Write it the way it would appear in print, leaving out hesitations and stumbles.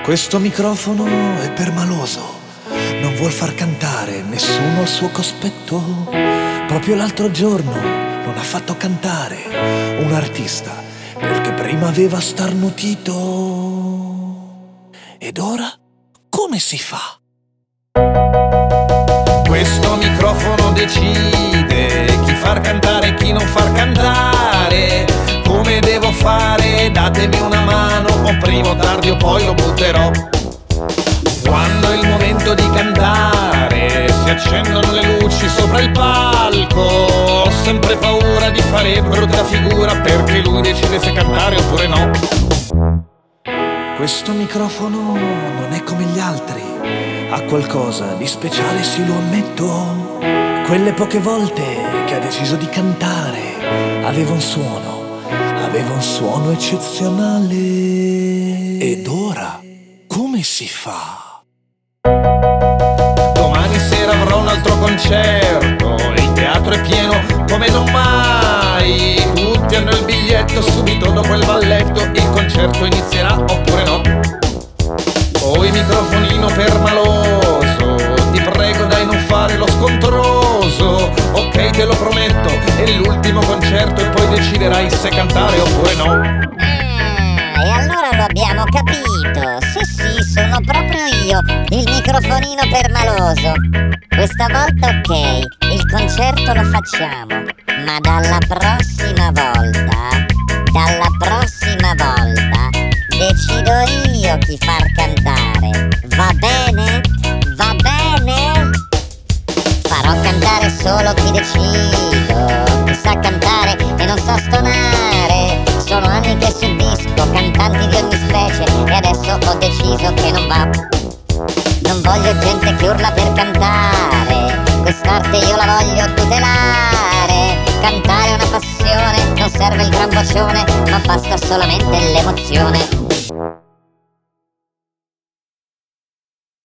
Questo microfono è permaloso, non vuol far cantare nessuno al suo cospetto. Proprio l'altro giorno non ha fatto cantare un artista perché prima aveva starnutito. Ed ora come si fa? Questo microfono decide chi far cantare e chi non far cantare. Come devo fare? Datemi una mano, o prima o tardi o poi lo butterò. Quando è il momento di cantare si accendono le luci sopra il palco. Ho sempre paura di fare brutta figura perché lui decide se cantare oppure no. Questo microfono non è come gli altri, ha qualcosa di speciale, sì, lo ammetto. Quelle poche volte che ha deciso di cantare aveva un suono eccezionale. Ed ora come si fa? Domani sera avrò un altro concerto e il teatro è pieno come non mai. Tutti hanno il biglietto, subito dopo il balletto il concerto inizierà oppure no. Poi microfonino permaloso, ti prego dai non fare lo scontroso. Ok, te lo prometto, è l'ultimo concerto e poi deciderai se cantare oppure no. E allora lo abbiamo capito. Sì, sono proprio io, il microfonino permaloso. Questa volta ok, il concerto lo facciamo, ma dalla prossima volta decido io chi far cantare. Va bene? Va bene? Farò cantare solo chi decido, chi sa cantare e non sa stonare. Sono anni che subisco cantanti di ogni specie e adesso ho deciso che non va. Non voglio gente che urla per cantare, quest'arte io la voglio tutelare. Cantare è una passione, non serve il gran vocione, ma basta solamente l'emozione.